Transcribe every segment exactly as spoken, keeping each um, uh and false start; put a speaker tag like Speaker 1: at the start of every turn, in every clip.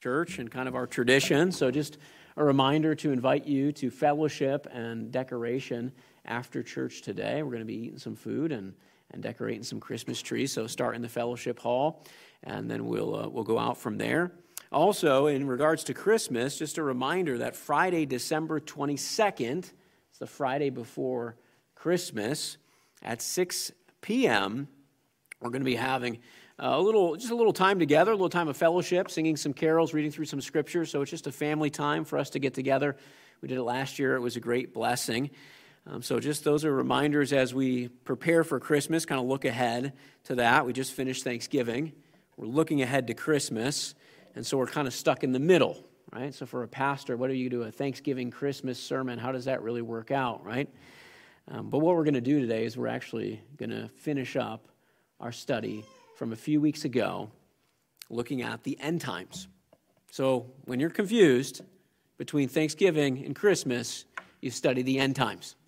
Speaker 1: church and kind of our tradition. So just a reminder to invite you to fellowship and decoration after church today. We're going to be eating some food and, and decorating some Christmas trees. So start in the fellowship hall, and then we'll uh, we'll go out from there. Also, in regards to Christmas, just a reminder that Friday, December twenty-second, it's the Friday before Christmas, at six p.m., we're going to be having a little, just a little time together, a little time of fellowship, singing some carols, reading through some scriptures. So it's just a family time for us to get together. We did it last year. It was a great blessing. Um, so just those are reminders as we prepare for Christmas, kind of look ahead to that. We just finished Thanksgiving. We're looking ahead to Christmas, and so we're kind of stuck in the middle, right? So for a pastor, what do you do, a Thanksgiving Christmas sermon? How does that really work out, right? Um, but what we're going to do today is we're actually going to finish up our study from a few weeks ago, looking at the end times. So when you're confused between Thanksgiving and Christmas, you study the end times.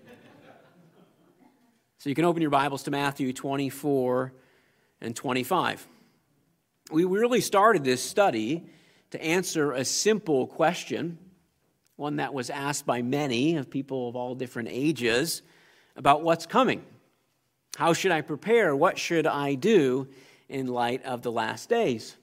Speaker 1: So you can open your Bibles to Matthew twenty-four and twenty-five. We really started this study to answer a simple question, one that was asked by many of people of all different ages, about what's coming. How should I prepare? What should I do in light of the last days?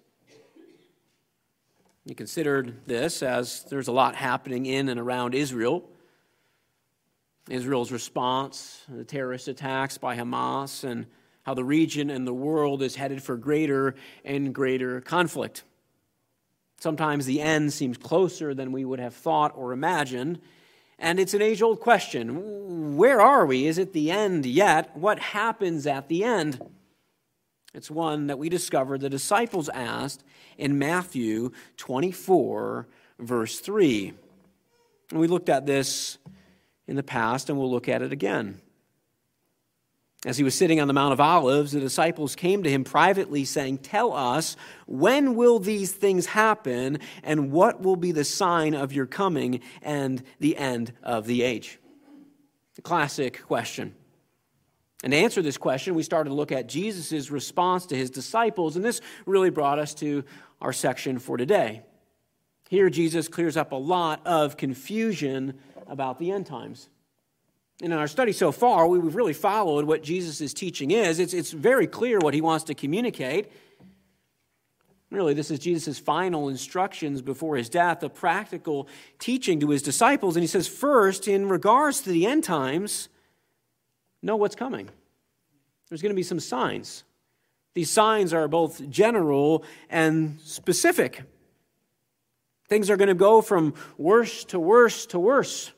Speaker 1: You considered this as there's a lot happening in and around Israel. Israel's response to the terrorist attacks by Hamas, and how the region and the world is headed for greater and greater conflict. Sometimes the end seems closer than we would have thought or imagined. And it's an age-old question. Where are we? Is it the end yet? What happens at the end? It's one that we discovered the disciples asked in Matthew twenty-four, verse three. And we looked at this in the past, and we'll look at it again. As he was sitting on the Mount of Olives, the disciples came to him privately, saying, "Tell us, when will these things happen, and what will be the sign of your coming and the end of the age?" A classic question. And to answer this question, we started to look at Jesus' response to his disciples, and this really brought us to our section for today. Here, Jesus clears up a lot of confusion about the end times. In our study so far, we've really followed what Jesus' teaching is. It's, it's very clear what he wants to communicate. Really, this is Jesus' final instructions before his death, a practical teaching to his disciples. And he says, first, in regards to the end times, know what's coming. There's going to be some signs. These signs are both general and specific. Things are going to go from worse to worse to worse.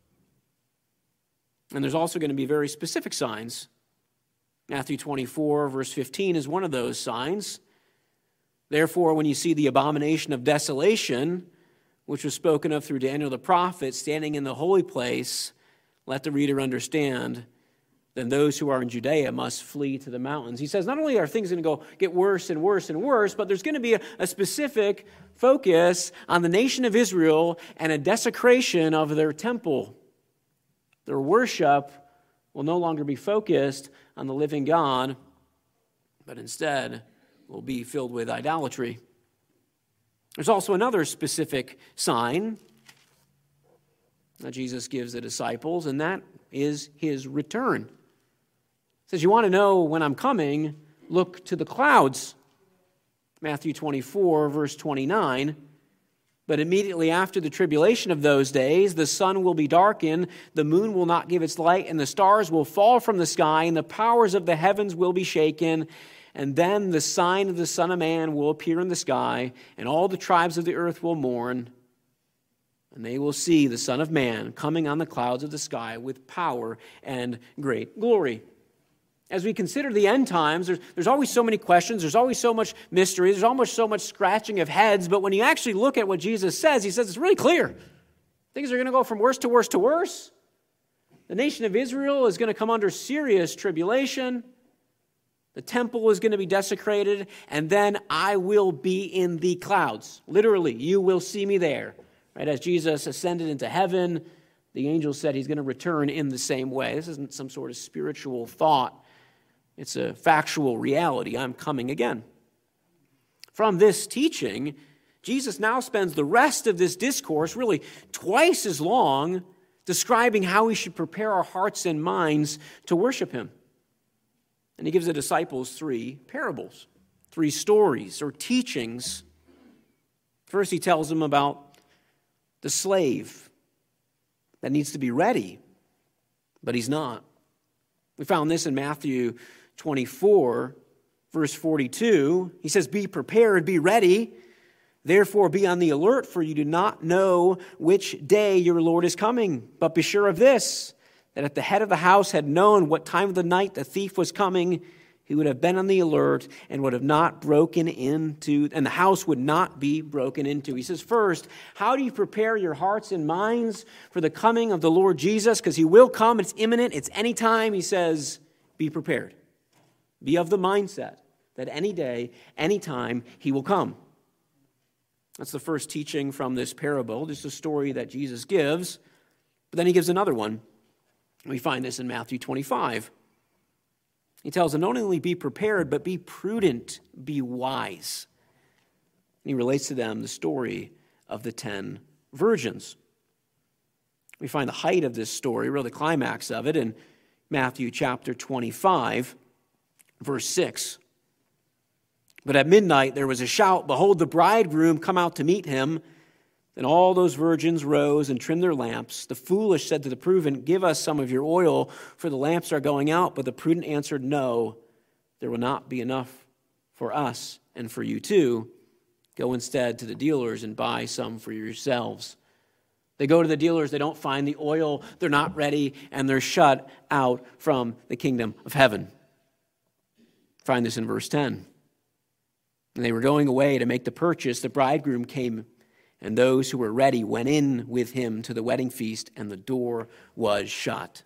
Speaker 1: And there's also going to be very specific signs. Matthew twenty-four, verse fifteen is one of those signs. Therefore, when you see the abomination of desolation, which was spoken of through Daniel the prophet, standing in the holy place, let the reader understand, then those who are in Judea must flee to the mountains. He says not only are things going to go get worse and worse and worse, but there's going to be a, a specific focus on the nation of Israel and a desecration of their temple. Their worship will no longer be focused on the living God, but instead will be filled with idolatry. There's also another specific sign that Jesus gives the disciples, and that is his return. He says, you want to know when I'm coming, look to the clouds. Matthew twenty-four, verse twenty-nine. But immediately after the tribulation of those days, the sun will be darkened, the moon will not give its light, and the stars will fall from the sky, and the powers of the heavens will be shaken. And then the sign of the Son of Man will appear in the sky, and all the tribes of the earth will mourn. And they will see the Son of Man coming on the clouds of the sky with power and great glory. As we consider the end times, there's, there's always so many questions, there's always so much mystery, there's almost so much scratching of heads, but when you actually look at what Jesus says, he says it's really clear. Things are going to go from worse to worse to worse. The nation of Israel is going to come under serious tribulation. The temple is going to be desecrated, and then I will be in the clouds. Literally, you will see me there. Right? As Jesus ascended into heaven, the angel said he's going to return in the same way. This isn't some sort of spiritual thought. It's a factual reality. I'm coming again. From this teaching, Jesus now spends the rest of this discourse, really twice as long, describing how we should prepare our hearts and minds to worship him. And he gives the disciples three parables, three stories or teachings. First, he tells them about the slave that needs to be ready, but he's not. We found this in Matthew twenty-four, verse forty-two. He says, "Be prepared, be ready. Therefore, be on the alert, for you do not know which day your Lord is coming. But be sure of this, that if the head of the house had known what time of the night the thief was coming, he would have been on the alert and would have not broken into, and the house would not be broken into." He says, first, how do you prepare your hearts and minds for the coming of the Lord Jesus? Because he will come, it's imminent, it's anytime. He says, be prepared. Be of the mindset that any day, anytime, he will come. That's the first teaching from this parable, just a story that Jesus gives. But then he gives another one. We find this in Matthew twenty-five. He tells them, not only be prepared, but be prudent, be wise. And he relates to them the story of the ten virgins. We find the height of this story, really the climax of it, in Matthew chapter twenty-five, verse six. "But at midnight there was a shout, 'Behold, the bridegroom come out to meet him.' Then all those virgins rose and trimmed their lamps. The foolish said to the prudent, 'Give us some of your oil, for the lamps are going out.' But the prudent answered, 'No, there will not be enough for us and for you too. Go instead to the dealers and buy some for yourselves.' They go to the dealers, they don't find the oil, they're not ready, and they're shut out from the kingdom of heaven." Find this in verse ten. "And they were going away to make the purchase. The bridegroom came, and those who were ready went in with him to the wedding feast, and the door was shut."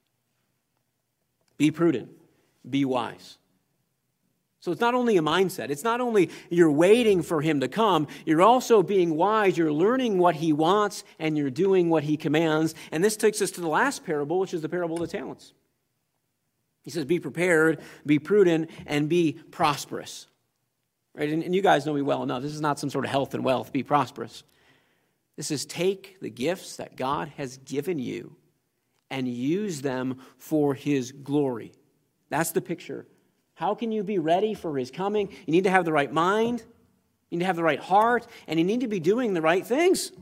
Speaker 1: Be prudent. Be wise. So it's not only a mindset. It's not only you're waiting for him to come. You're also being wise. You're learning what he wants, and you're doing what he commands. And this takes us to the last parable, which is the parable of the talents. He says, be prepared, be prudent, and be prosperous. Right? And, and you guys know me well enough. This is not some sort of health and wealth. Be prosperous. This is take the gifts that God has given you and use them for his glory. That's the picture. How can you be ready for his coming? You need to have the right mind. You need to have the right heart. And you need to be doing the right things.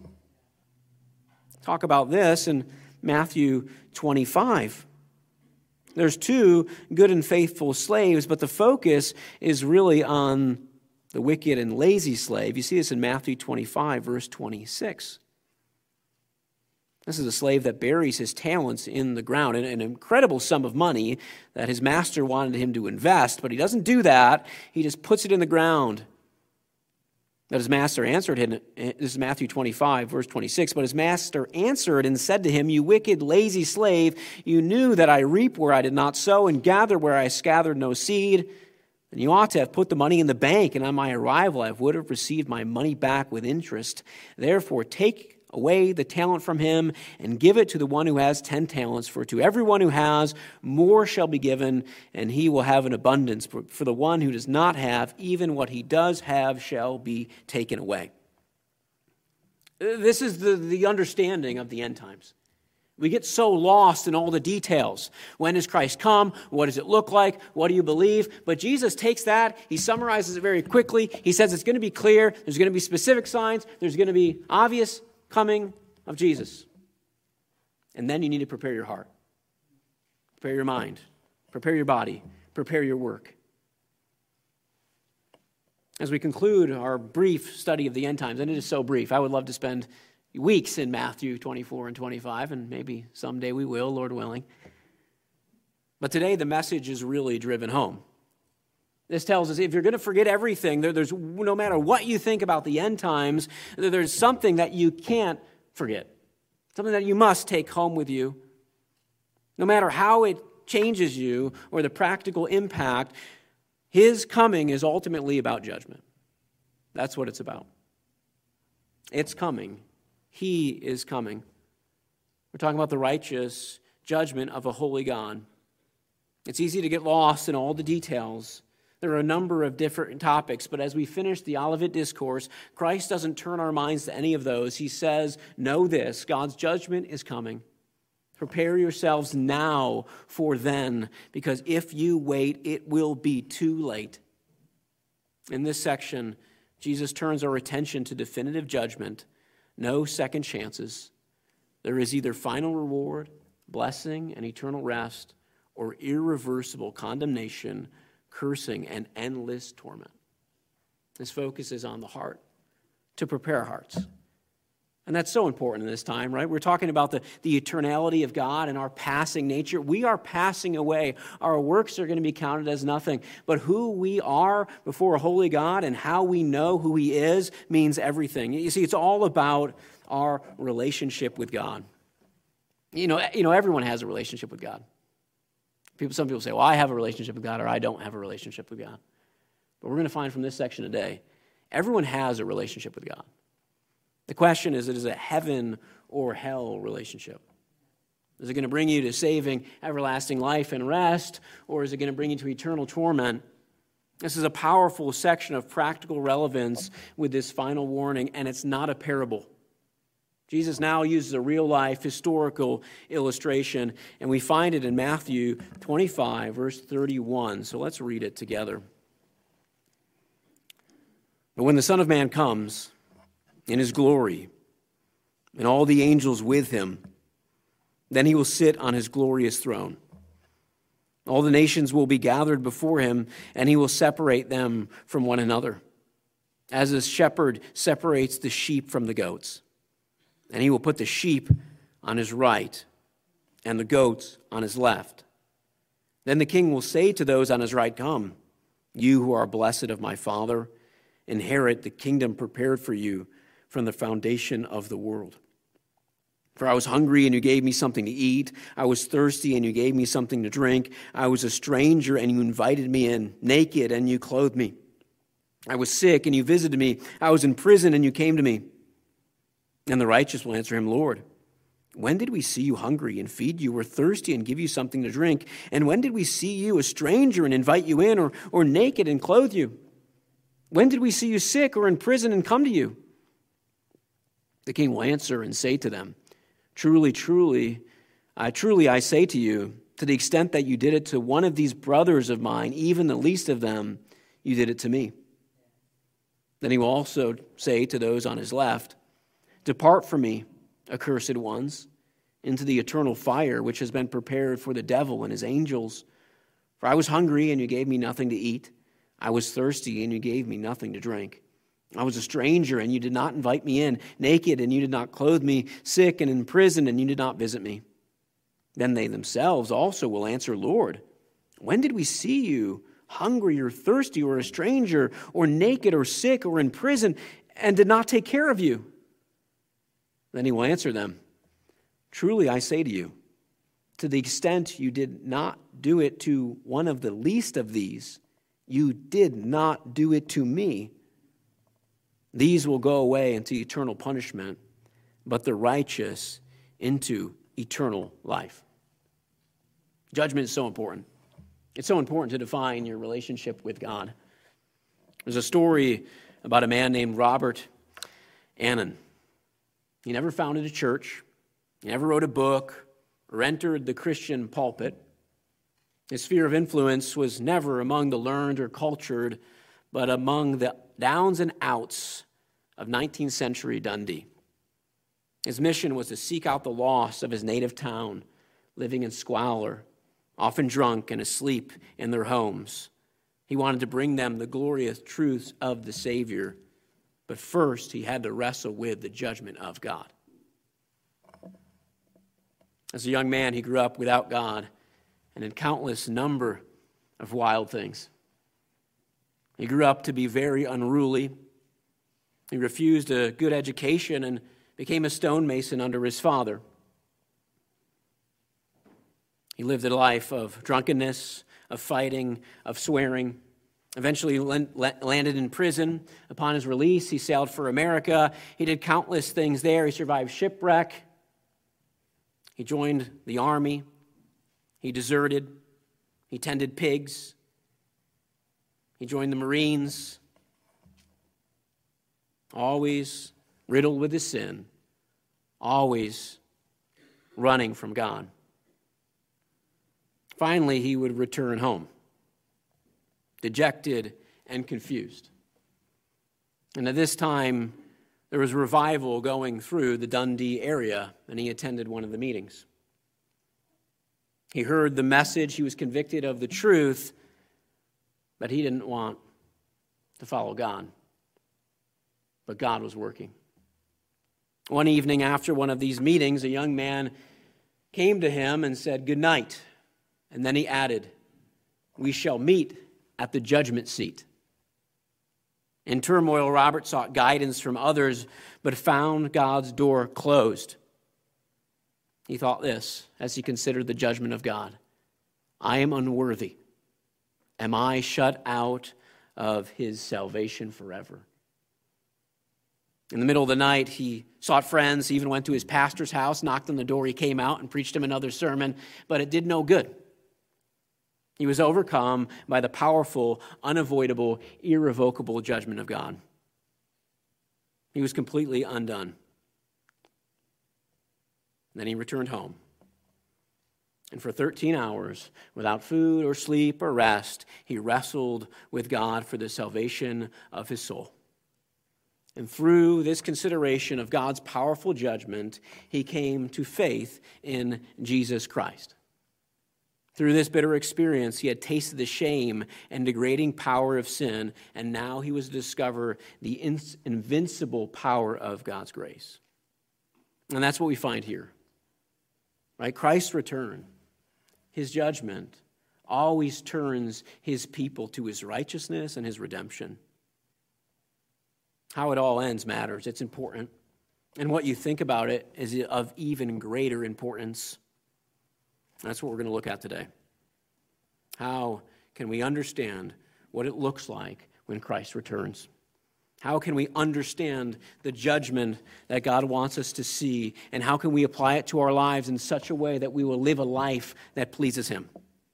Speaker 1: Talk about this in Matthew twenty-five. There's two good and faithful slaves, but the focus is really on the wicked and lazy slave. You see this in Matthew twenty-five, verse twenty-six. This is a slave that buries his talents in the ground, an, an incredible sum of money that his master wanted him to invest, but he doesn't do that. He just puts it in the ground. But his master answered him, this is Matthew twenty-five, verse twenty-six, "But his master answered and said to him, 'You wicked, lazy slave, you knew that I reap where I did not sow and gather where I scattered no seed. And you ought to have put the money in the bank, and on my arrival I would have received my money back with interest. Therefore take away the talent from him and give it to the one who has ten talents. For to everyone who has, more shall be given, and he will have an abundance. But for the one who does not have, even what he does have shall be taken away.'" This is the, the understanding of the end times. We get so lost in all the details. When does Christ come? What does it look like? What do you believe? But Jesus takes that, he summarizes it very quickly. He says it's going to be clear. There's going to be specific signs. There's going to be obvious coming of Jesus. And then you need to prepare your heart. Prepare your mind. Prepare your body. Prepare your work. As we conclude our brief study of the end times, and it is so brief, I would love to spend weeks in Matthew twenty-four and twenty-five, and maybe someday we will, Lord willing. But today the message is really driven home. This tells us if you're going to forget everything, there, there's no matter what you think about the end times, there's something that you can't forget, something that you must take home with you. No matter how it changes you or the practical impact, his coming is ultimately about judgment. That's what it's about. It's coming. He is coming. We're talking about the righteous judgment of a holy God. It's easy to get lost in all the details, There are a number of different topics, but as we finish the Olivet Discourse, Christ doesn't turn our minds to any of those. He says, know this, God's judgment is coming. Prepare yourselves now for then, because if you wait, it will be too late. In this section, Jesus turns our attention to definitive judgment, no second chances. There is either final reward, blessing, and eternal rest, or irreversible condemnation, cursing, and endless torment. This focus is on the heart, to prepare hearts. And that's so important in this time, right? We're talking about the, the eternality of God and our passing nature. We are passing away. Our works are going to be counted as nothing. But who we are before a holy God and how we know who he is means everything. You see, it's all about our relationship with God. You know, you know, everyone has a relationship with God. People, some people say, well, I have a relationship with God, or I don't have a relationship with God. But we're going to find from this section today, everyone has a relationship with God. The question is, is it a heaven or hell relationship? Is it going to bring you to saving, everlasting life and rest, or is it going to bring you to eternal torment? This is a powerful section of practical relevance with this final warning, and it's not a parable. Jesus now uses a real-life historical illustration, and we find it in Matthew twenty-five, verse thirty-one. So let's read it together. But when the Son of Man comes in his glory, and all the angels with him, then he will sit on his glorious throne. All the nations will be gathered before him, and he will separate them from one another, as a shepherd separates the sheep from the goats. And he will put the sheep on his right and the goats on his left. Then the king will say to those on his right, come, you who are blessed of my Father, inherit the kingdom prepared for you from the foundation of the world. For I was hungry, and you gave me something to eat. I was thirsty, and you gave me something to drink. I was a stranger, and you invited me in. Naked, and you clothed me. I was sick, and you visited me. I was in prison, and you came to me. And the righteous will answer him, Lord, when did we see you hungry and feed you, or thirsty and give you something to drink? And when did we see you a stranger and invite you in, or, or naked and clothe you? When did we see you sick or in prison and come to you? The king will answer and say to them, Truly, truly, I truly I say to you, to the extent that you did it to one of these brothers of mine, even the least of them, you did it to me. Then he will also say to those on his left, Depart from me, accursed ones, into the eternal fire which has been prepared for the devil and his angels. For I was hungry, and you gave me nothing to eat. I was thirsty, and you gave me nothing to drink. I was a stranger, and you did not invite me in. Naked, and you did not clothe me. Sick and in prison, and you did not visit me. Then they themselves also will answer, Lord, when did we see you hungry or thirsty or a stranger or naked or sick or in prison and did not take care of you? Then he will answer them, Truly I say to you, to the extent you did not do it to one of the least of these, you did not do it to me. These will go away into eternal punishment, but the righteous into eternal life. Judgment is so important. It's so important to define your relationship with God. There's a story about a man named Robert Annan. He never founded a church. He never wrote a book or entered the Christian pulpit. His sphere of influence was never among the learned or cultured, but among the downs and outs of nineteenth century Dundee. His mission was to seek out the lost of his native town, living in squalor, often drunk and asleep in their homes. He wanted to bring them the glorious truths of the Savior, but first he had to wrestle with the judgment of God. As a young man, he grew up without God and in countless number of wild things. He grew up to be very unruly. He refused a good education and became a stonemason under his father. He lived a life of drunkenness, of fighting, of swearing. Eventually landed in prison. Upon his release, he sailed for America. He did countless things there. He survived shipwreck. He joined the army. He deserted. He tended pigs. He joined the Marines, always riddled with his sin, always running from God. Finally, he would return home, dejected and confused. And at this time, there was revival going through the Dundee area, and he attended one of the meetings. He heard the message, he was convicted of the truth, but he didn't want to follow God. But God was working. One evening after one of these meetings, a young man came to him and said, "Good night." And then he added, "We shall meet at the judgment seat." In turmoil, Robert sought guidance from others, but found God's door closed. He thought this as he considered the judgment of God: I am unworthy. Am I shut out of his salvation forever? In the middle of the night, he sought friends. He even went to his pastor's house, knocked on the door. He came out and preached him another sermon, but it did no good. He was overcome by the powerful, unavoidable, irrevocable judgment of God. He was completely undone. Then he returned home. And for thirteen hours, without food or sleep or rest, he wrestled with God for the salvation of his soul. And through this consideration of God's powerful judgment, he came to faith in Jesus Christ. Through this bitter experience, he had tasted the shame and degrading power of sin, and now he was to discover the invincible power of God's grace. And that's what we find here. Right? Christ's return, his judgment, always turns his people to his righteousness and his redemption. How it all ends matters. It's important. And what you think about it is of even greater importance. That's what we're going to look at today. How can we understand what it looks like when Christ returns? How can we understand the judgment that God wants us to see? And how can we apply it to our lives in such a way that we will live a life that pleases him?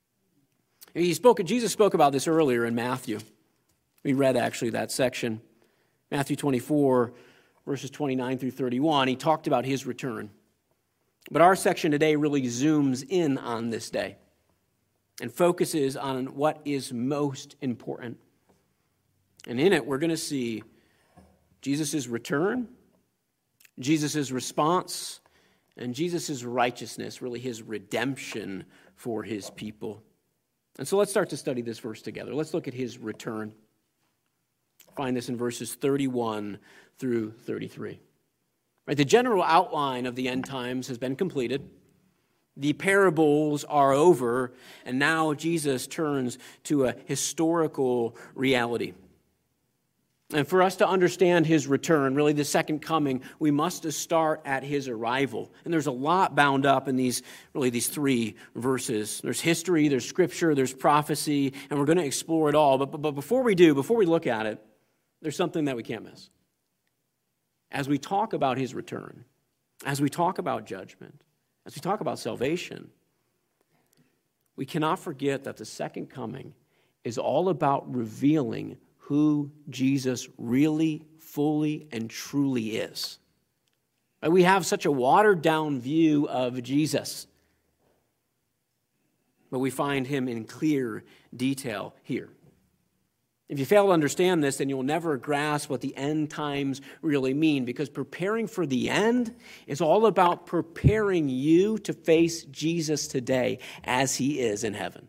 Speaker 1: He spoke, Jesus spoke about this earlier in Matthew. We read actually that section. Matthew twenty-four, verses twenty-nine through thirty-one. He talked about his return. But our section today really zooms in on this day and focuses on what is most important. And in it, we're going to see Jesus' return, Jesus' response, and Jesus' righteousness, really his redemption for his people. And so let's start to study this verse together. Let's look at his return. Find this in verses thirty-one through thirty-three. Right, the general outline of the end times has been completed. The parables are over, and now Jesus turns to a historical reality. And for us to understand his return, really the second coming, we must start at his arrival. And there's a lot bound up in these, really these three verses. There's history, there's scripture, there's prophecy, and we're going to explore it all. But, but, but before we do, before we look at it, there's something that we can't miss. As we talk about his return, as we talk about judgment, as we talk about salvation, we cannot forget that the second coming is all about revealing who Jesus really, fully, and truly is. We have such a watered-down view of Jesus, but we find him in clear detail here. If you fail to understand this, then you'll never grasp what the end times really mean, because preparing for the end is all about preparing you to face Jesus today as he is in heaven.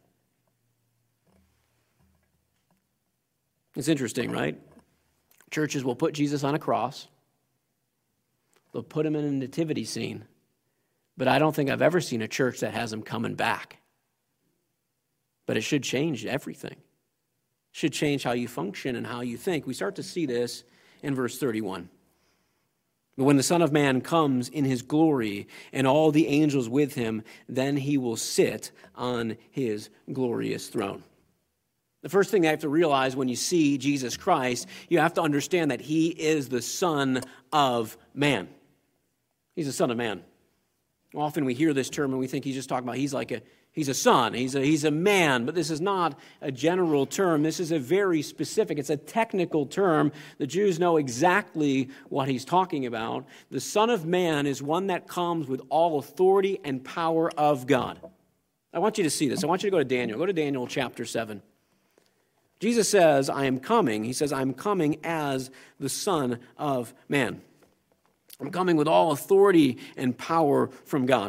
Speaker 1: It's interesting, right? Churches will put Jesus on a cross. They'll put him in a nativity scene. But I don't think I've ever seen a church that has him coming back. But it should change everything. Should change how you function and how you think. We start to see this in verse thirty-one. But when the Son of Man comes in his glory and all the angels with him, then he will sit on his glorious throne. The first thing you have to realize when you see Jesus Christ, you have to understand that he is the Son of Man. He's the Son of Man. Often we hear this term and we think he's just talking about he's like a He's a son, he's a, he's a man, but this is not a general term. This is a very specific, it's a technical term. The Jews know exactly what he's talking about. The Son of Man is one that comes with all authority and power of God. I want you to see this. I want you to go to Daniel. Go to Daniel chapter seven. Jesus says, I am coming. He says, I am coming as the Son of Man. I'm coming with all authority and power from God.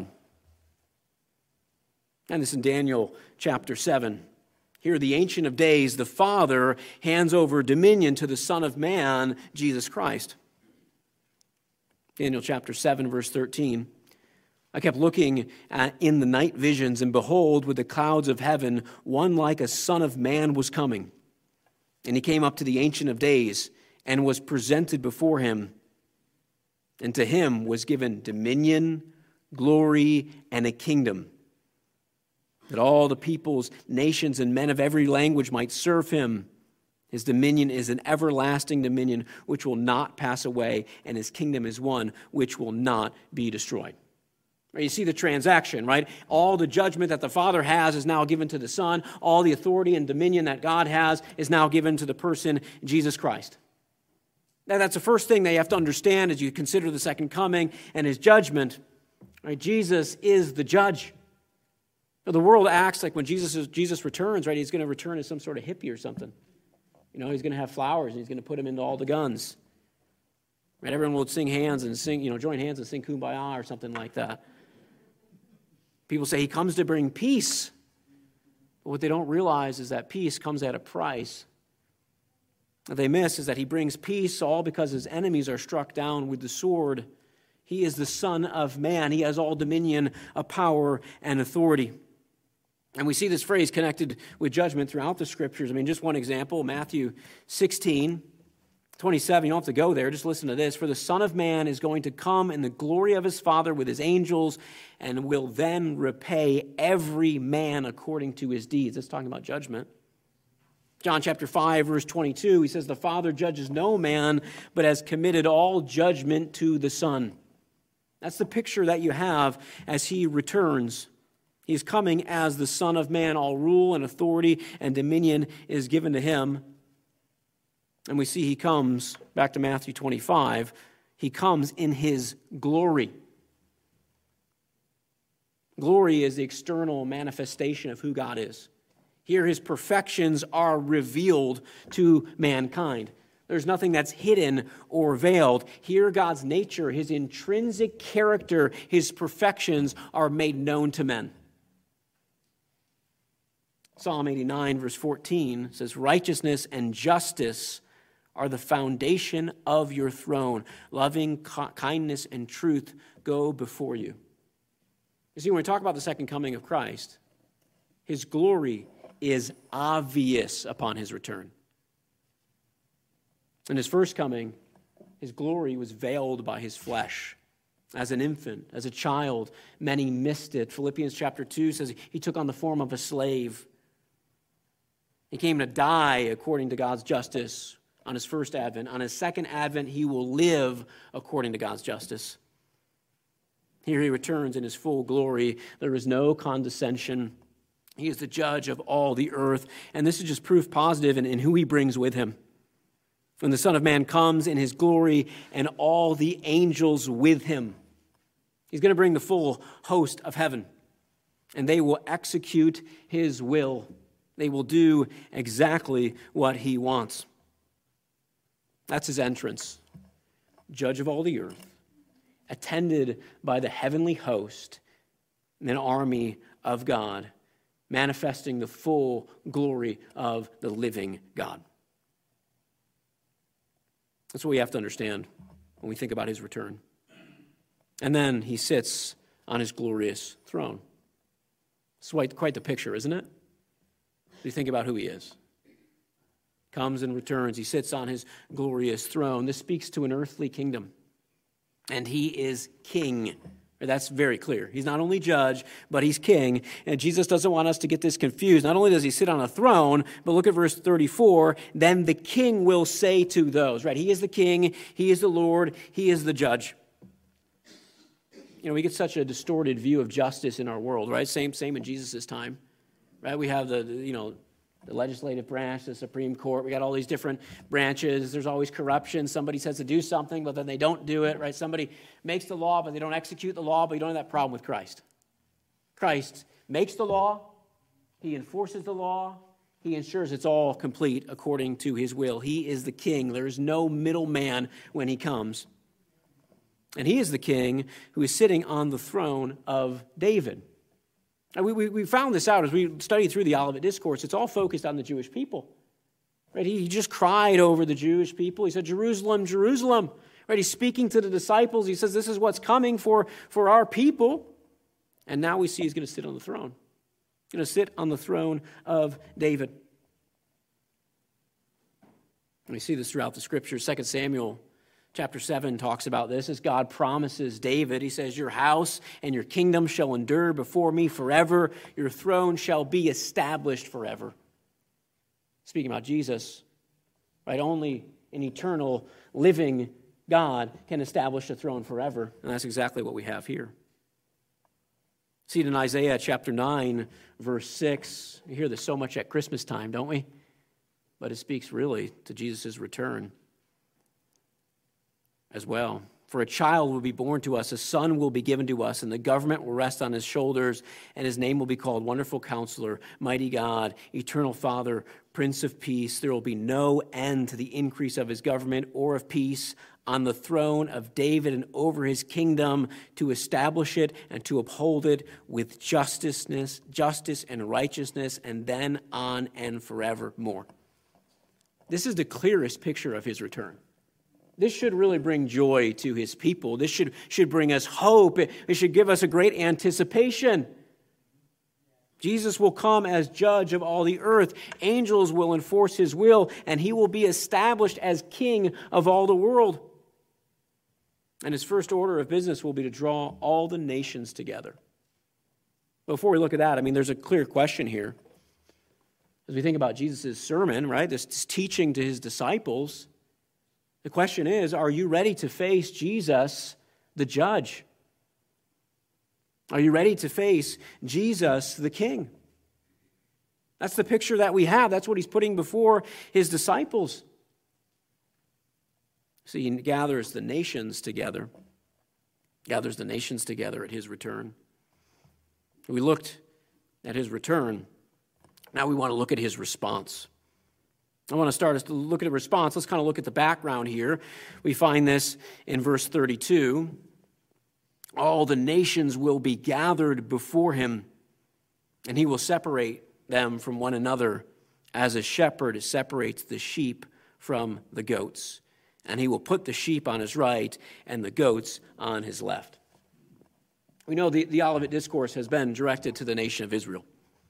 Speaker 1: And this in Daniel chapter seven. Here, the Ancient of Days, the Father, hands over dominion to the Son of Man, Jesus Christ. Daniel chapter seven, verse thirteen. I kept looking at, in the night visions, and behold, with the clouds of heaven, one like a Son of Man was coming. And he came up to the Ancient of Days and was presented before him. And to him was given dominion, glory, and a kingdom, that all the peoples, nations, and men of every language might serve him. His dominion is an everlasting dominion which will not pass away, and his kingdom is one which will not be destroyed. You see the transaction, right? All the judgment that the Father has is now given to the Son. All the authority and dominion that God has is now given to the person, Jesus Christ. Now, that's the first thing that you have to understand as you consider the second coming and his judgment. Right? Jesus is the judge. The world acts like when Jesus is, Jesus returns, right, he's going to return as some sort of hippie or something. You know, he's going to have flowers and he's going to put them into all the guns. Right? Everyone will sing hands and sing, you know, join hands and sing Kumbaya or something like that. People say he comes to bring peace. But what they don't realize is that peace comes at a price. What they miss is that he brings peace all because his enemies are struck down with the sword. He is the Son of Man. He has all dominion of power and authority. And we see this phrase connected with judgment throughout the Scriptures. I mean, just one example, Matthew sixteen, twenty-seven. You don't have to go there. Just listen to this. For the Son of Man is going to come in the glory of his Father with his angels and will then repay every man according to his deeds. That's talking about judgment. John chapter five, verse twenty-two, he says, the Father judges no man, but has committed all judgment to the Son. That's the picture that you have as he returns. He's coming as the Son of Man. All rule and authority and dominion is given to him. And we see he comes, back to Matthew twenty-five, he comes in his glory. Glory is the external manifestation of who God is. Here his perfections are revealed to mankind. There's nothing that's hidden or veiled. Here God's nature, his intrinsic character, his perfections are made known to men. Psalm eighty-nine, verse fourteen says, righteousness and justice are the foundation of your throne. Loving kindness and truth go before you. You see, when we talk about the second coming of Christ, his glory is obvious upon his return. In his first coming, his glory was veiled by his flesh. As an infant, as a child, many missed it. Philippians chapter two says he took on the form of a slave. He came to die according to God's justice on his first advent. On his second advent, he will live according to God's justice. Here he returns in his full glory. There is no condescension. He is the judge of all the earth. And this is just proof positive in, in who he brings with him. When the Son of Man comes in his glory and all the angels with him, he's going to bring the full host of heaven. And they will execute his will. They will do exactly what he wants. That's his entrance. Judge of all the earth, attended by the heavenly host, an army of God, manifesting the full glory of the living God. That's what we have to understand when we think about his return. And then he sits on his glorious throne. It's quite, quite the picture, isn't it? You think about who he is. Comes and returns. He sits on his glorious throne. This speaks to an earthly kingdom. And he is king. That's very clear. He's not only judge, but he's king. And Jesus doesn't want us to get this confused. Not only does he sit on a throne, but look at verse thirty-four. Then the king will say to those, right? He is the king. He is the Lord. He is the judge. You know, we get such a distorted view of justice in our world, right? Same, same in Jesus' time, right? We have the, the, you know, the legislative branch, the Supreme Court. We got all these different branches. There's always corruption. Somebody says to do something, but then they don't do it, right? Somebody makes the law, but they don't execute the law, but you don't have that problem with Christ. Christ makes the law. He enforces the law. He ensures it's all complete according to his will. He is the king. There is no middleman when he comes. And he is the king who is sitting on the throne of David. And we, we, we found this out as we studied through the Olivet Discourse. It's all focused on the Jewish people. Right? He, he just cried over the Jewish people. He said, Jerusalem, Jerusalem. Right? He's speaking to the disciples. He says, this is what's coming for, for our people. And now we see he's going to sit on the throne. He's going to sit on the throne of David. And we see this throughout the Scriptures. Second Samuel chapter seven talks about this as God promises David. He says, your house and your kingdom shall endure before me forever. Your throne shall be established forever. Speaking about Jesus, right? Only an eternal, living God can establish a throne forever. And that's exactly what we have here. See it in Isaiah chapter nine, verse six. We hear this so much at Christmas time, don't we? But it speaks really to Jesus' return as well. For a child will be born to us, a son will be given to us, and the government will rest on his shoulders, and his name will be called Wonderful Counselor, Mighty God, Eternal Father, Prince of Peace. There will be no end to the increase of his government or of peace on the throne of David and over his kingdom, to establish it and to uphold it with justice, justice and righteousness, and then on and forevermore. This is the clearest picture of his return. This should really bring joy to his people. This should, should bring us hope. It, it should give us a great anticipation. Jesus will come as judge of all the earth. Angels will enforce his will, and he will be established as king of all the world. And his first order of business will be to draw all the nations together. Before we look at that, I mean, there's a clear question here. As we think about Jesus' sermon, right, this, this teaching to his disciples, the question is, are you ready to face Jesus, the judge? Are you ready to face Jesus, the king? That's the picture that we have. That's what he's putting before his disciples. See, he gathers the nations together, gathers the nations together at his return. We looked at his return. Now we want to look at his response. I want to start us to look at a response. Let's kind of look at the background here. We find this in verse thirty-two. All the nations will be gathered before him, and he will separate them from one another as a shepherd separates the sheep from the goats. And he will put the sheep on his right and the goats on his left. We know the, the Olivet Discourse has been directed to the nation of Israel.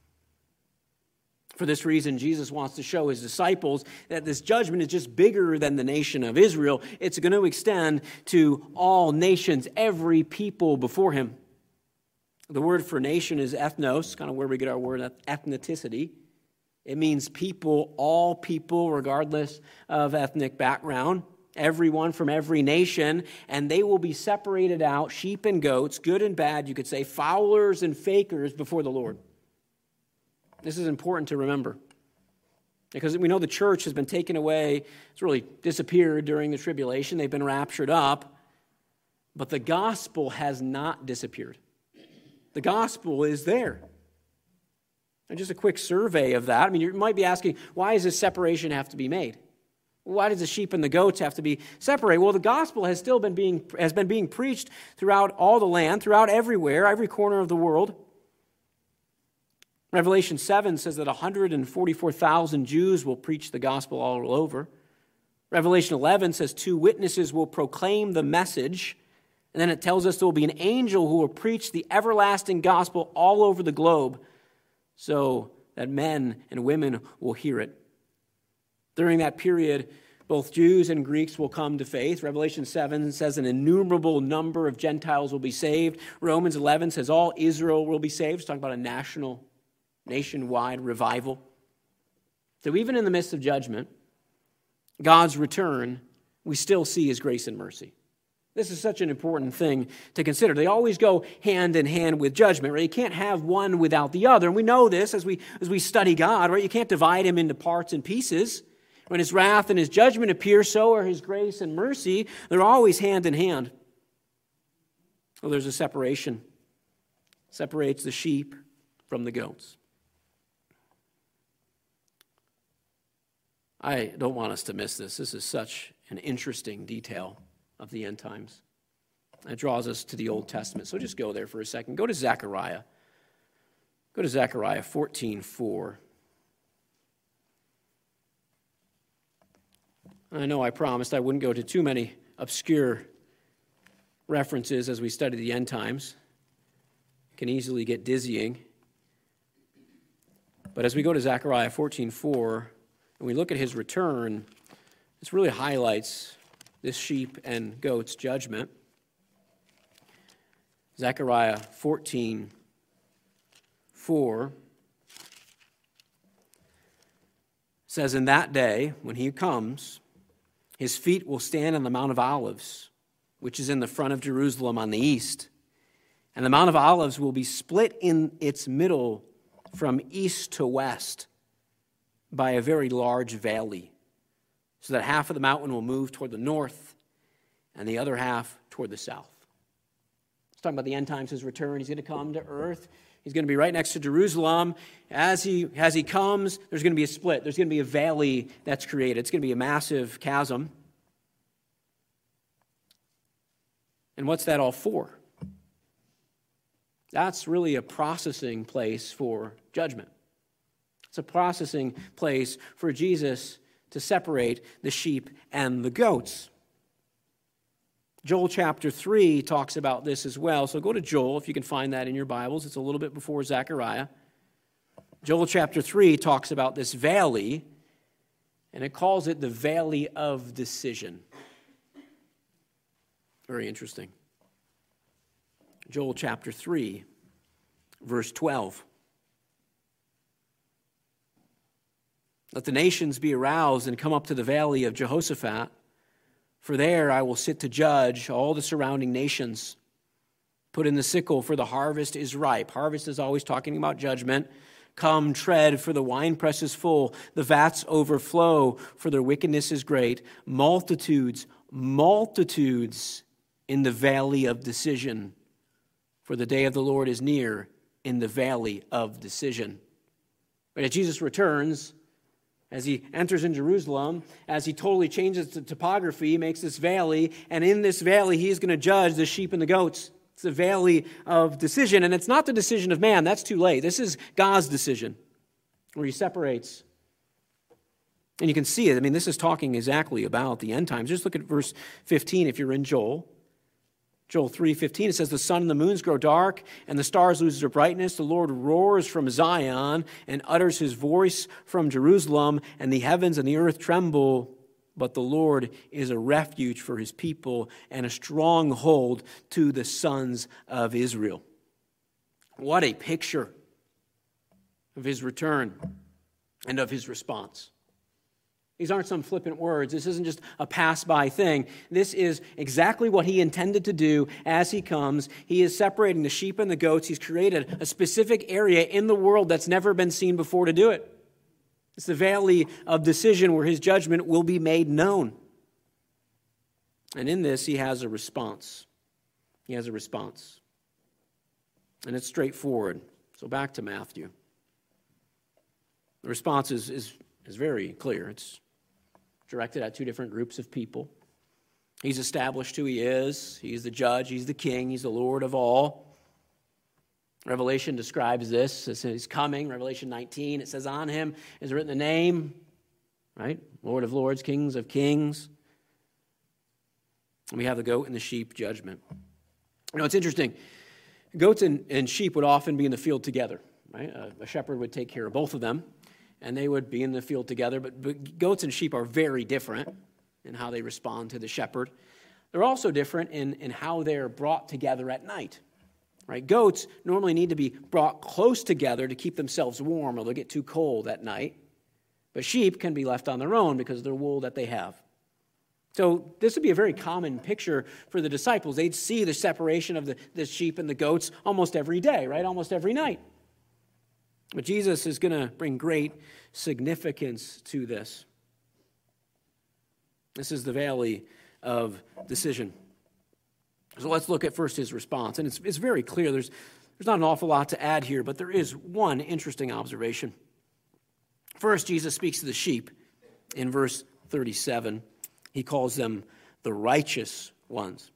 Speaker 1: For this reason, Jesus wants to show his disciples that this judgment is just bigger than the nation of Israel. It's going to extend to all nations, every people before him. The word for nation is ethnos, kind of where we get our word ethnicity. It means people, all people, regardless of ethnic background. Everyone from every nation, and they will be separated out, sheep and goats, good and bad, you could say, foulers and fakers before the Lord. This is important to remember, because we know the church has been taken away. It's really disappeared during the tribulation. They've been raptured up, but the gospel has not disappeared. The gospel is there. And just a quick survey of that. I mean, you might be asking, why does this separation have to be made? Why does the sheep and the goats have to be separated? Well, the gospel has still been being has been being preached throughout all the land, throughout everywhere, every corner of the world. Revelation seven says that one hundred forty-four thousand Jews will preach the gospel all over. Revelation eleven says two witnesses will proclaim the message. And then it tells us there will be an angel who will preach the everlasting gospel all over the globe so that men and women will hear it. During that period, both Jews and Greeks will come to faith. Revelation seven says an innumerable number of Gentiles will be saved. Romans eleven says all Israel will be saved. It's talking about a national, nationwide revival. So even in the midst of judgment, God's return, we still see his grace and mercy. This is such an important thing to consider. They always go hand in hand with judgment, right? You can't have one without the other. And we know this as we as we study God, right? You can't divide him into parts and pieces. When his wrath and his judgment appear, so are his grace and mercy. They're always hand in hand. Well, there's a separation. Separates the sheep from the goats. I don't want us to miss this. This is such an interesting detail of the end times. It draws us to the Old Testament. So just go there for a second. Go to Zechariah. Go to Zechariah fourteen four. I know I promised I wouldn't go to too many obscure references as we study the end times. It can easily get dizzying. But as we go to Zechariah fourteen four, and we look at his return, this really highlights this sheep and goats judgment. Zechariah fourteen four says, "In that day, when he comes, his feet will stand on the Mount of Olives, which is in the front of Jerusalem on the east. And the Mount of Olives will be split in its middle from east to west by a very large valley, so that half of the mountain will move toward the north and the other half toward the south." It's talking about the end times, his return. He's going to come to earth. He's going to be right next to Jerusalem. As he, as he comes, there's going to be a split. There's going to be a valley that's created. It's going to be a massive chasm. And what's that all for? That's really a processing place for judgment. It's a processing place for Jesus to separate the sheep and the goats. Joel chapter three talks about this as well. So go to Joel, if you can find that in your Bibles. It's a little bit before Zechariah. Joel chapter three talks about this valley, and it calls it the Valley of Decision. Very interesting. Joel chapter three, verse twelve. "Let the nations be aroused and come up to the valley of Jehoshaphat, for there I will sit to judge all the surrounding nations. Put in the sickle, for the harvest is ripe." Harvest is always talking about judgment. "Come, tread, for the winepress is full. The vats overflow, for their wickedness is great. Multitudes, multitudes in the valley of decision. For the day of the Lord is near in the valley of decision." But as Jesus returns, as he enters in Jerusalem, as he totally changes the topography, he makes this valley, and in this valley he's going to judge the sheep and the goats. It's a valley of decision, and it's not the decision of man. That's too late. This is God's decision, where he separates. And you can see it. I mean, this is talking exactly about the end times. Just look at verse fifteen if you're in Joel. Joel three fifteen, it says, "The sun and the moons grow dark, and the stars lose their brightness. The Lord roars from Zion and utters his voice from Jerusalem, and the heavens and the earth tremble. But the Lord is a refuge for his people and a stronghold to the sons of Israel." What a picture of his return and of his response. These aren't some flippant words. This isn't just a pass-by thing. This is exactly what he intended to do as he comes. He is separating the sheep and the goats. He's created a specific area in the world that's never been seen before to do it. It's the valley of decision where his judgment will be made known. And in this, he has a response. He has a response. And it's straightforward. So back to Matthew. The response is, is, is very clear. It's directed at two different groups of people. He's established who he is. He's the judge. He's the king. He's the Lord of all. Revelation describes this. It says he's coming. Revelation nineteen, it says on him is written the name, right? Lord of lords, kings of kings. And we have the goat and the sheep judgment. You know, it's interesting. Goats and, and sheep would often be in the field together, right? A, a shepherd would take care of both of them, and they would be in the field together. But, but goats and sheep are very different in how they respond to the shepherd. They're also different in, in how they're brought together at night. Right? Goats normally need to be brought close together to keep themselves warm, or they'll get too cold at night. But sheep can be left on their own because of the wool that they have. So this would be a very common picture for the disciples. They'd see the separation of the, the sheep and the goats almost every day, right? Almost every night. But Jesus is going to bring great significance to this. This is the valley of decision. So let's look at first his response. And it's, it's very clear. There's, there's not an awful lot to add here, but there is one interesting observation. First, Jesus speaks to the sheep in verse thirty-seven. He calls them the righteous ones.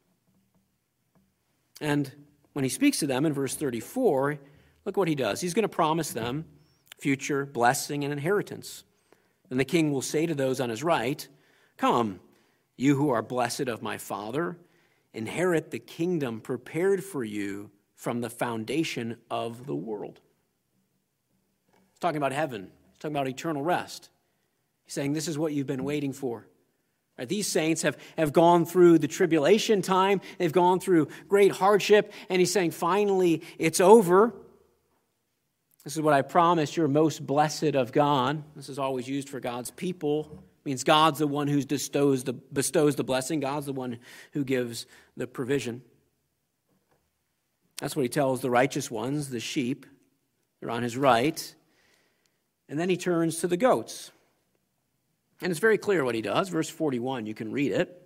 Speaker 1: And when he speaks to them in verse thirty-four, look what he does. He's going to promise them future blessing and inheritance. And the king will say to those on his right, "Come, you who are blessed of my Father, inherit the kingdom prepared for you from the foundation of the world." He's talking about heaven. He's talking about eternal rest. He's saying this is what you've been waiting for. Right, these saints have, have gone through the tribulation time. They've gone through great hardship. And he's saying, finally, it's over. This is what I promised. You're most blessed of God. This is always used for God's people. It means God's the one who bestows the, bestows the blessing. God's the one who gives the provision. That's what he tells the righteous ones, the sheep. They're on his right. And then he turns to the goats. And it's very clear what he does. Verse forty-one, you can read it.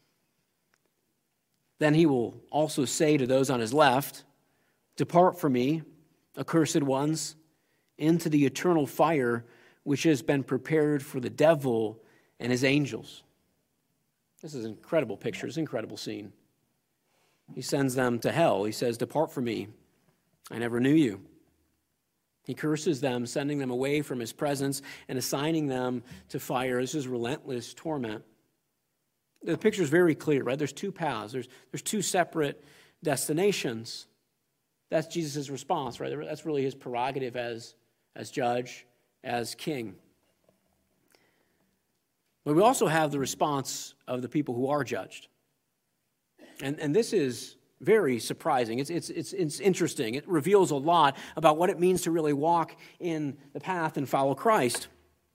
Speaker 1: Then he will also say to those on his left, "Depart from me, accursed ones, into the eternal fire which has been prepared for the devil and his angels." This is an incredible picture. It's an incredible scene. He sends them to hell. He says, "Depart from me. I never knew you." He curses them, sending them away from his presence and assigning them to fire. This is relentless torment. The picture is very clear, right? There's two paths. There's, there's two separate destinations. That's Jesus' response, right? That's really his prerogative as, as judge, as king. But we also have the response of the people who are judged. And, and this is very surprising. It's, it's, it's, it's interesting. It reveals a lot about what it means to really walk in the path and follow Christ.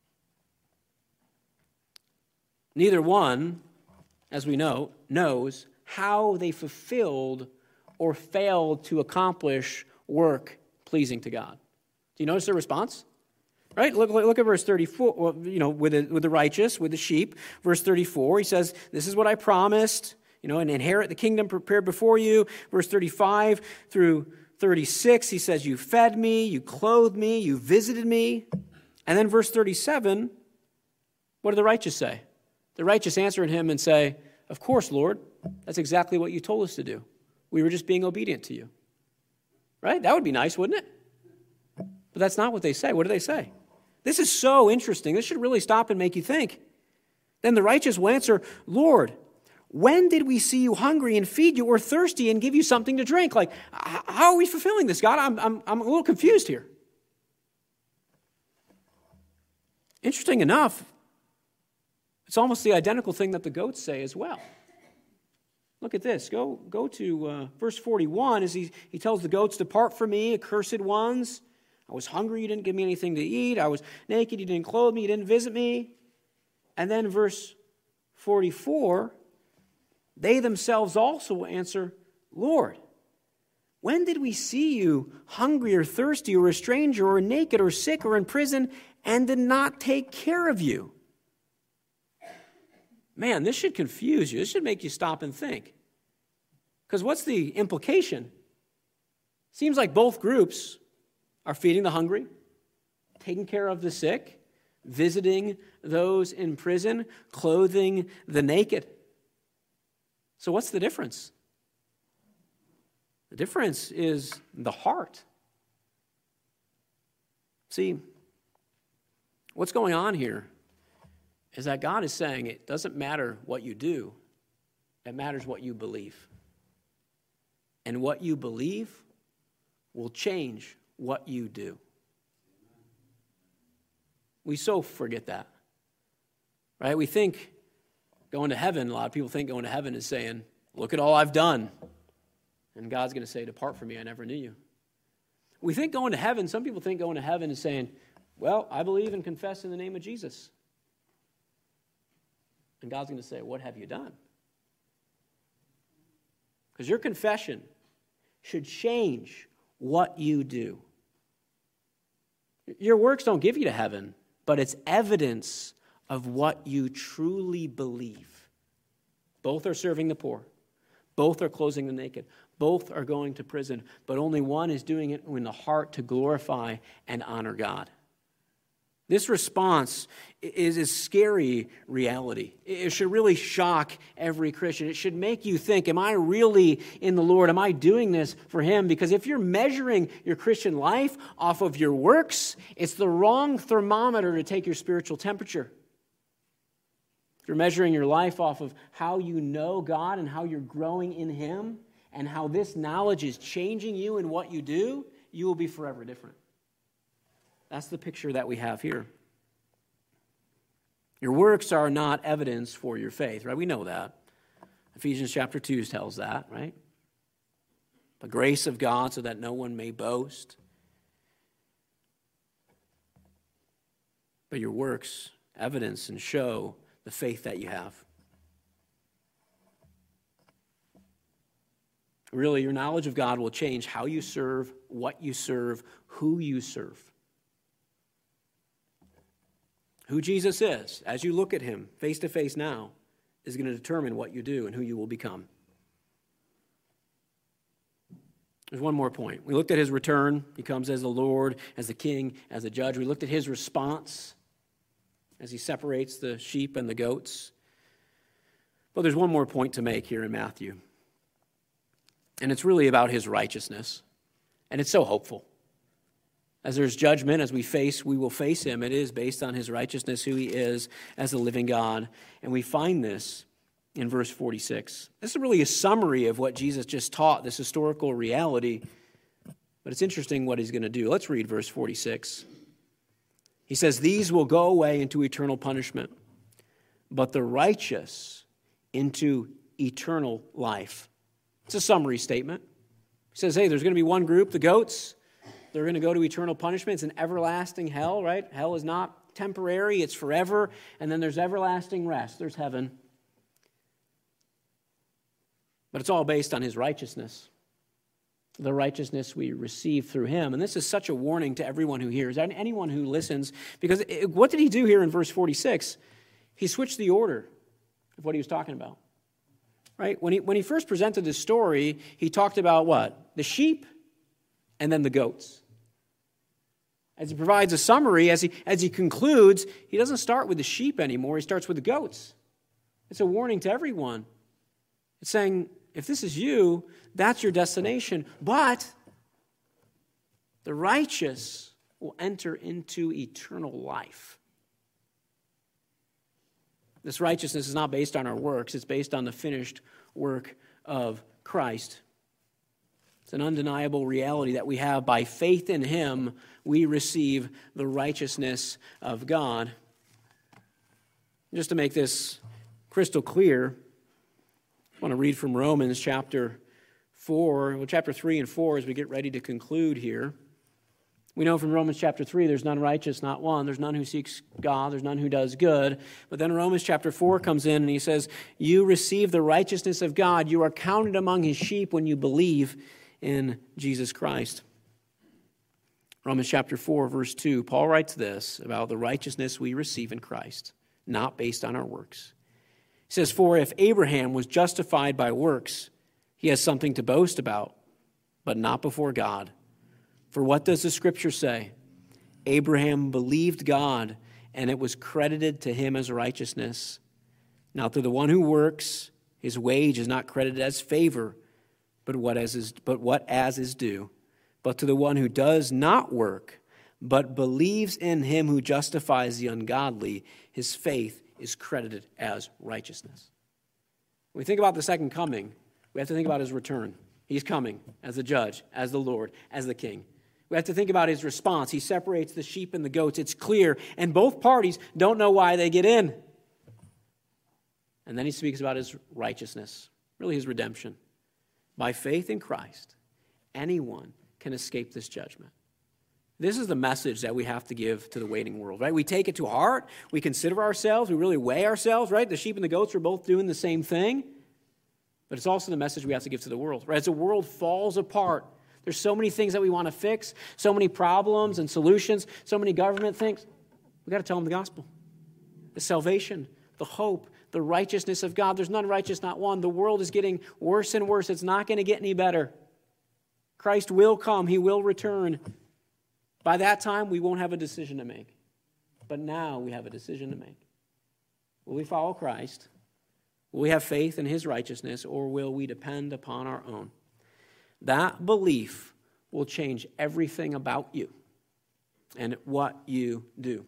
Speaker 1: Neither one, as we know, knows how they fulfilled or failed to accomplish work pleasing to God. Do you notice their response? Right? Look, look at verse thirty-four, well, you know, with the, with the righteous, with the sheep. Verse thirty-four, he says, "This is what I promised. You know, and inherit the kingdom prepared before you." Verse thirty-five through thirty-six, he says, "You fed me, you clothed me, you visited me." And then verse thirty-seven, what do the righteous say? The righteous answer him and say, "Of course, Lord, that's exactly what you told us to do. We were just being obedient to you." Right? That would be nice, wouldn't it? But that's not what they say. What do they say? This is so interesting. This should really stop and make you think. Then the righteous will answer, "Lord, when did we see you hungry and feed you, or thirsty and give you something to drink?" Like, how are we fulfilling this, God? I'm, I'm, I'm a little confused here. Interesting enough, it's almost the identical thing that the goats say as well. Look at this. Go, go to uh, verse forty-one as he, he tells the goats, "Depart from me, accursed ones. I was hungry, you didn't give me anything to eat. I was naked, you didn't clothe me, you didn't visit me." And then verse forty-four, they themselves also will answer, "Lord, when did we see you hungry or thirsty or a stranger or naked or sick or in prison and did not take care of you?" Man, this should confuse you. This should make you stop and think. Because what's the implication? Seems like both groups are feeding the hungry, taking care of the sick, visiting those in prison, clothing the naked. So what's the difference? The difference is the heart. See, what's going on here is that God is saying it doesn't matter what you do, it matters what you believe. And what you believe will change what you do. We so forget that, right? We think going to heaven, a lot of people think going to heaven is saying, "Look at all I've done." And God's going to say, "Depart from me, I never knew you." We think going to heaven, some people think going to heaven is saying, "Well, I believe and confess in the name of Jesus." And God's going to say, what have you done? Because your confession should change what you do. Your works don't give you to heaven, but it's evidence of what you truly believe. Both are serving the poor. Both are clothing the naked. Both are going to prison, but only one is doing it in the heart to glorify and honor God. This response is a scary reality. It should really shock every Christian. It should make you think, am I really in the Lord? Am I doing this for Him? Because if you're measuring your Christian life off of your works, it's the wrong thermometer to take your spiritual temperature. If you're measuring your life off of how you know God and how you're growing in Him and how this knowledge is changing you in what you do, you will be forever different. That's the picture that we have here. Your works are not evidence for your faith, right? We know that. Ephesians chapter two tells that, right? The grace of God so that no one may boast. But your works evidence and show the faith that you have. Really, your knowledge of God will change how you serve, what you serve, who you serve. Who Jesus is, as you look at Him face to face now, is going to determine what you do and who you will become. There's one more point. We looked at His return. He comes as the Lord, as the King, as the Judge. We looked at His response as He separates the sheep and the goats. But there's one more point to make here in Matthew. And it's really about His righteousness. And it's so hopeful. As there's judgment, as we face, we will face Him. It is based on His righteousness, who He is as the living God. And we find this in verse forty-six. This is really a summary of what Jesus just taught, this historical reality. But it's interesting what He's going to do. Let's read verse forty-six. He says, "These will go away into eternal punishment, but the righteous into eternal life." It's a summary statement. He says, hey, there's going to be one group, the goats. They're going to go to eternal punishment. It's an everlasting hell, right? Hell is not temporary, it's forever. And then there's everlasting rest. There's heaven. But it's all based on His righteousness, the righteousness we receive through Him. And this is such a warning to everyone who hears, and anyone who listens, because it, what did He do here in verse forty-six? He switched the order of what He was talking about. Right? When he, when he first presented this story, He talked about what? The sheep and then the goats. As He provides a summary, as he, as he concludes, He doesn't start with the sheep anymore. He starts with the goats. It's a warning to everyone. It's saying, if this is you, that's your destination. But the righteous will enter into eternal life. This righteousness is not based on our works. It's based on the finished work of Christ. It's an undeniable reality that we have. By faith in Him, we receive the righteousness of God. Just to make this crystal clear, I want to read from Romans chapter four, well, chapter three and four as we get ready to conclude here. We know from Romans chapter three, there's none righteous, not one. There's none who seeks God. There's none who does good. But then Romans chapter four comes in and he says, you receive the righteousness of God. You are counted among His sheep when you believe in Jesus Christ. Romans chapter four, verse two, Paul writes this about the righteousness we receive in Christ, not based on our works. He says, for if Abraham was justified by works, he has something to boast about, but not before God. For what does the Scripture say? Abraham believed God, and it was credited to him as righteousness. Now to the one who works, his wage is not credited as favor, but what as is, but what as is due. But to the one who does not work, but believes in Him who justifies the ungodly, his faith is credited as righteousness. When we think about the second coming, we have to think about His return. He's coming as the judge, as the Lord, as the King. We have to think about His response. He separates the sheep and the goats. It's clear. And both parties don't know why they get in. And then He speaks about His righteousness, really His redemption. By faith in Christ, anyone can escape this judgment. This is the message that we have to give to the waiting world, right? We take it to heart. We consider ourselves. We really weigh ourselves, right? The sheep and the goats are both doing the same thing. But it's also the message we have to give to the world, right? As the world falls apart, there's so many things that we want to fix, so many problems and solutions, so many government things. We've got to tell them the gospel, the salvation, the hope, the righteousness of God. There's none righteous, not one. The world is getting worse and worse. It's not going to get any better. Christ will come. He will return. By that time, we won't have a decision to make. But now we have a decision to make. Will we follow Christ? Will we have faith in his righteousness, or will we depend upon our own? That belief will change everything about you and what you do.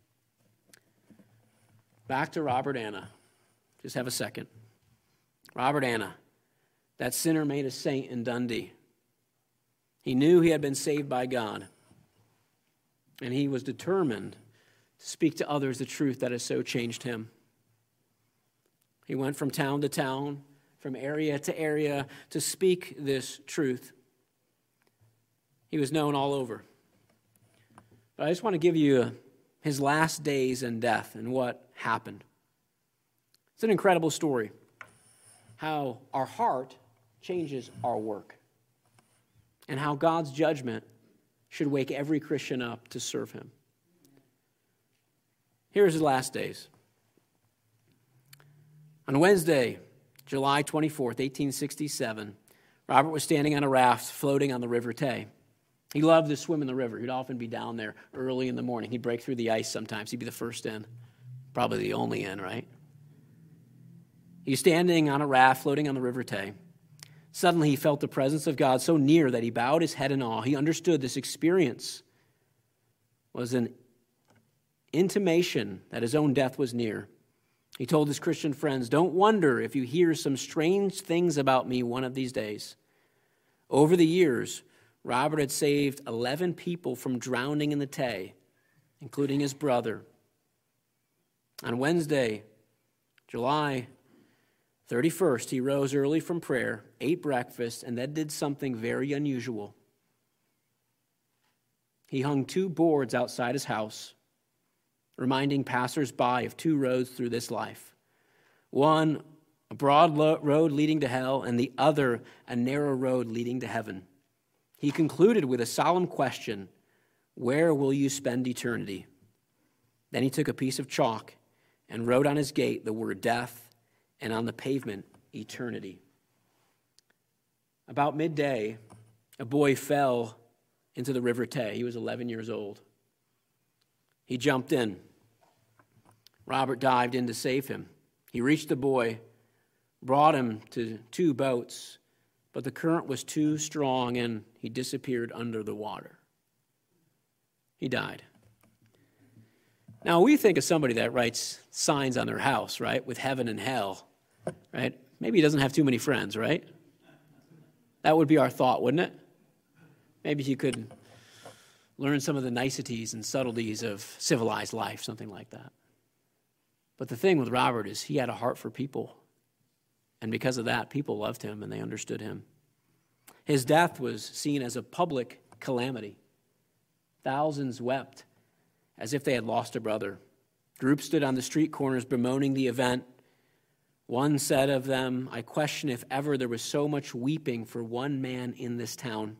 Speaker 1: Back to Robert Anna. Just have a second. Robert Anna, that sinner made a saint in Dundee. He knew he had been saved by God, and he was determined to speak to others the truth that has so changed him. He went from town to town, from area to area, to speak this truth. He was known all over. But I just want to give you his last days and death and what happened. It's an incredible story, how our heart changes our work, and how God's judgment should wake every Christian up to serve him. Here's his last days. On Wednesday, July twenty-fourth, eighteen sixty-seven, Robert was standing on a raft floating on the River Tay. He loved to swim in the river. He'd often be down there early in the morning. He'd break through the ice sometimes. He'd be the first in, probably the only in, right? He was standing on a raft floating on the River Tay. Suddenly he felt the presence of God so near that he bowed his head in awe. He understood this experience was an intimation that his own death was near. He told his Christian friends, "Don't wonder if you hear some strange things about me one of these days." Over the years, Robert had saved eleven people from drowning in the Tay, including his brother. On Wednesday, July thirty-first, he rose early from prayer, ate breakfast, and then did something very unusual. He hung two boards outside his house, reminding passers-by of two roads through this life. One, a broad road leading to hell, and the other, a narrow road leading to heaven. He concluded with a solemn question, "Where will you spend eternity?" Then he took a piece of chalk and wrote on his gate the word death, and on the pavement, eternity. About midday, a boy fell into the River Tay. He was eleven years old. He jumped in. Robert dived in to save him. He reached the boy, brought him to two boats, but the current was too strong and he disappeared under the water. He died. Now, we think of somebody that writes signs on their house, right, with heaven and hell, right? Maybe he doesn't have too many friends, right? That would be our thought, wouldn't it? Maybe he could learn some of the niceties and subtleties of civilized life, something like that. But the thing with Robert is he had a heart for people. And because of that, people loved him and they understood him. His death was seen as a public calamity. Thousands wept as if they had lost a brother. Groups stood on the street corners bemoaning the event. One said of them, "I question if ever there was so much weeping for one man in this town."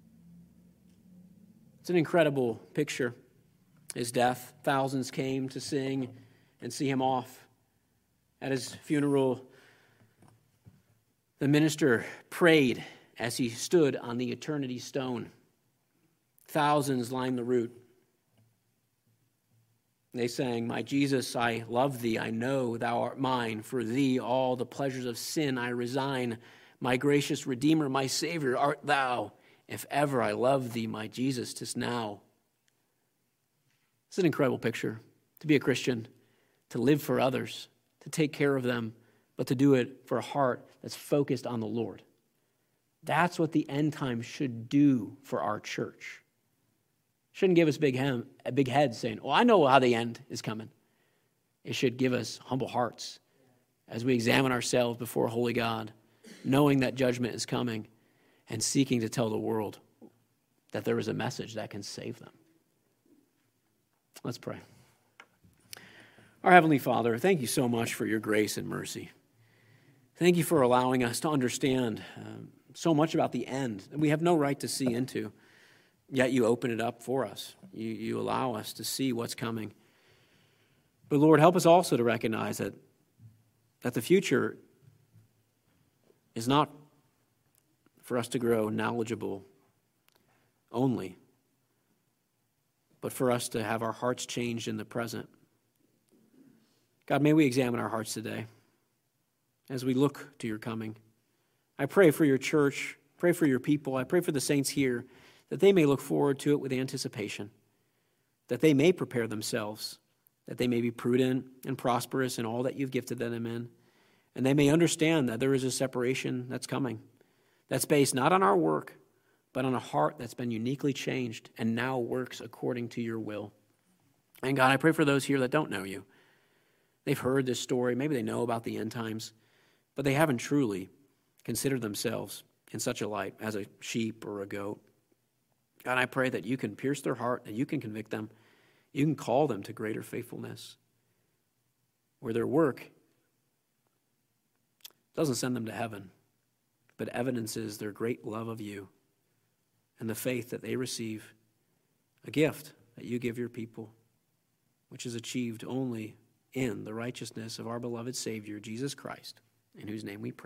Speaker 1: It's an incredible picture. His death, thousands came to sing and see him off. At his funeral, the minister prayed as he stood on the eternity stone. Thousands lined the route. They sang, "My Jesus, I love thee. I know thou art mine. For thee all the pleasures of sin I resign. My gracious Redeemer, my Savior, art thou. If ever I love thee, my Jesus, 'tis now." It's an incredible picture. To be a Christian, to live for others, to take care of them, but to do it for a heart that's focused on the Lord. That's what the end times should do for our church. Shouldn't give us big hem, a big head saying, "Oh, I know how the end is coming." It should give us humble hearts as we examine ourselves before a holy God, knowing that judgment is coming and seeking to tell the world that there is a message that can save them. Let's pray. Our Heavenly Father, thank you so much for your grace and mercy. Thank you for allowing us to understand uh, so much about the end that we have no right to see into, yet you open it up for us. You, you allow us to see what's coming. But Lord, help us also to recognize that, that the future is not for us to grow knowledgeable only, but for us to have our hearts changed in the present. God, may we examine our hearts today as we look to your coming. I pray for your church, pray for your people, I pray for the saints here, that they may look forward to it with anticipation, that they may prepare themselves, that they may be prudent and prosperous in all that you've gifted them in, and they may understand that there is a separation that's coming, that's based not on our work, but on a heart that's been uniquely changed and now works according to your will. And God, I pray for those here that don't know you. They've heard this story, maybe they know about the end times, but they haven't truly considered themselves in such a light as a sheep or a goat. God, I pray that you can pierce their heart, that you can convict them, you can call them to greater faithfulness, where their work doesn't send them to heaven, but evidences their great love of you and the faith that they receive, a gift that you give your people, which is achieved only in the righteousness of our beloved Savior, Jesus Christ, in whose name we pray.